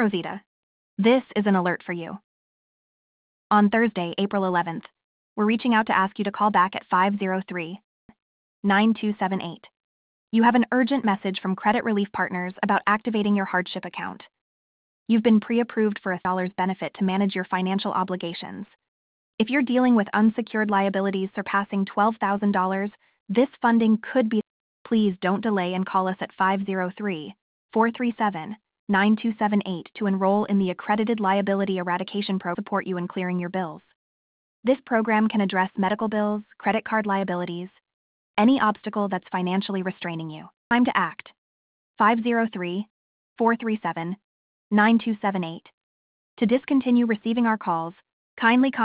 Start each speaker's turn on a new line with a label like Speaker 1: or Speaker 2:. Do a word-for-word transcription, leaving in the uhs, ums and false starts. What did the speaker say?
Speaker 1: Rosita. This is an alert for you. On Thursday, April eleventh, we're reaching out to ask you to call back at five zero three, nine two seven eight. You have an urgent message from Credit Relief Partners about activating your hardship account. You've been pre-approved for a dollar's benefit to manage your financial obligations. If you're dealing with unsecured liabilities surpassing twelve thousand dollars, this funding could be. Please don't delay and call us at five zero three, four three seven, nine two seven eight to enroll in the Accredited Liability Eradication Program to support you in clearing your bills. This program can address medical bills, credit card liabilities, any obstacle that's financially restraining you. Time to act. five zero three, four three seven, nine two seven eight. To discontinue receiving our calls, kindly contact